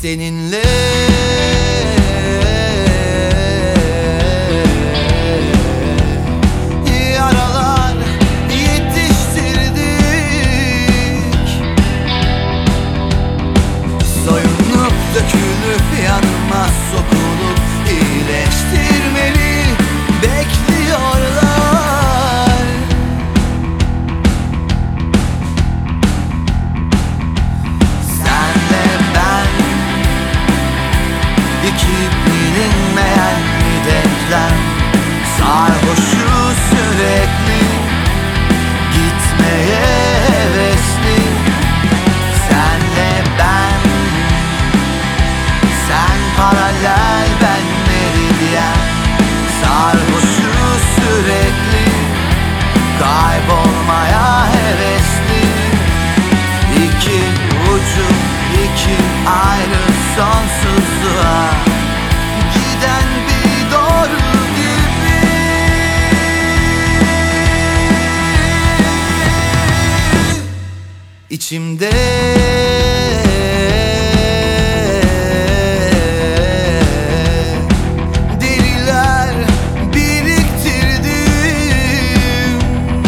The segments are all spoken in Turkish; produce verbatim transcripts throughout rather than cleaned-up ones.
seninle. Yaralar yetiştirdik, soyunup dökülüp yanıma sokulup iyileştirmeni bekliyorlar. Senle ben, iki bilinmeyen bir denklem, sarhoşuz sürekli, gitmeye hevesli. Senle ben, sen paralel ben meridyen, sarhoşuz sürekli, kaybolmaya hevesli. İki ucu, iki ayrı sonsuzluğa giden bir doğru gibi. İçimde deliler biriktirdim,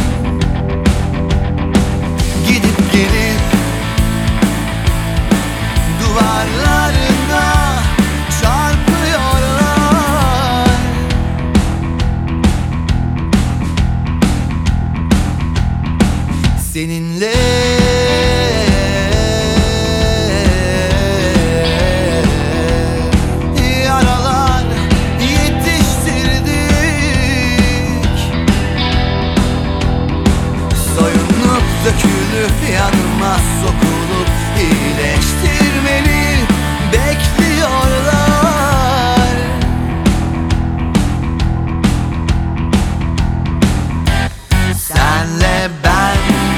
gidip gelip duvarlarına çarpıyorlar. Seninle yaralar yetiştirdik, soyunup dökülüp yanıma sokulup iyileştirmeni bekliyorlar. Senle ben,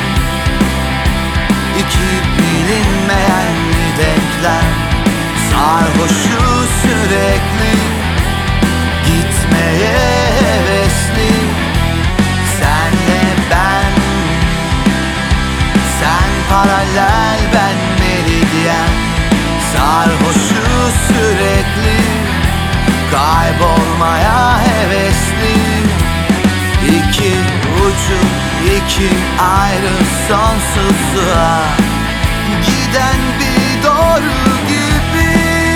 iki bilinmeyen bir denklem, sarhoşuz sürekli, gitmeye hevesli. Senle ben, sen paralel ben meridyen, sarhoşuz sürekli, kaybolmaya hevesli. İki ucu, iki ayrı sonsuzluğa giden bir doğru gibi.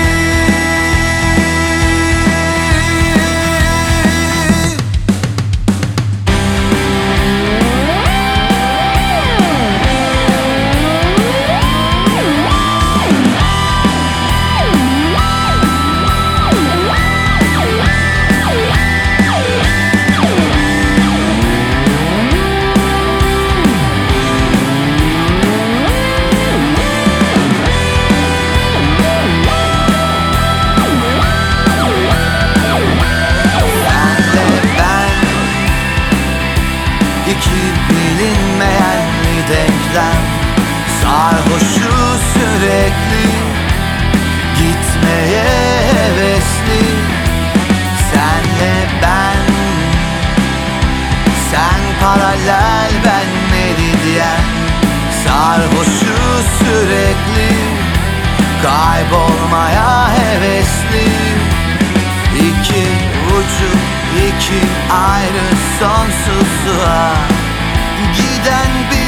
İki bilinmeyen bir denklem, sarhoşuz sürekli, gitmeye hevesli. Senle ben, sen paralel ben meridyen, sarhoşuz sürekli, kaybolmaya hevesli. İki ucu, iki ayrı sonsuzluğa giden bir